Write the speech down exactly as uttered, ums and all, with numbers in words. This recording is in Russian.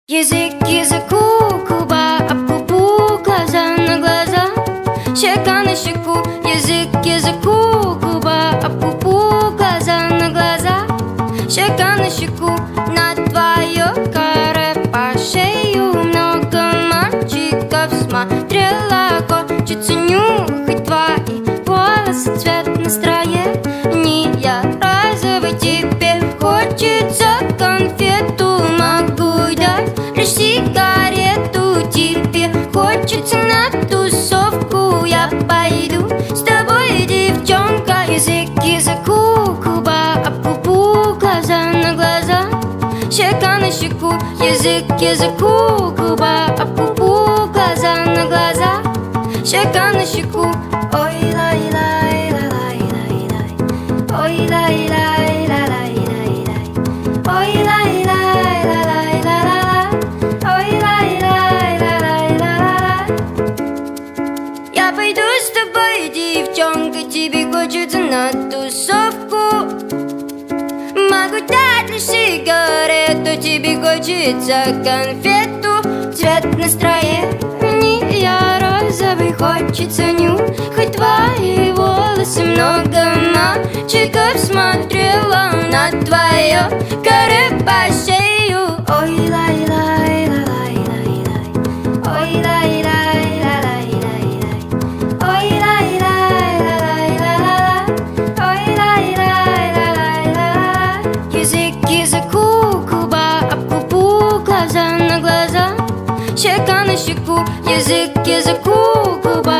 Язык языку, губа об губу, глаза на глаза, щека на щеку. Язык языку, губа об губу, глаза на глаза, щека на щеку. На твое каре по шею много мальчиков смотрела. Хочется нюхать твои волосы, цвет настроения розовый. Тебе хочется конфету, могу дать лишь сигарету. Тебе хочется на тусовку, я пойду с тобой, девчонка. Язык языку, губа об губу, глаза на глаза, щека на щеку. Язык языку, губа об губу, глаза на глаза, щека на щеку. Ой лай лай лай лай лай, ой лай лай лай лай лай, ой лай лай лай лай, ой лай лай лай лай. Я пойду с тобой, девчонка, тебе хочется на тусовку, могу дать лишь сигарету. Тебе хочется конфету, цвет настроения розовый. Хочется нюхать твои волосы, много мальчиков смотрела на твое каре по шею. Ой лай лай лай лай лай, ой лай лай лай лай лай, ой лай лай лай лай, ой лай лай лай лай. Язык языку, губа об губу, глаза на глаза, щека на щеку. Язык языку, губа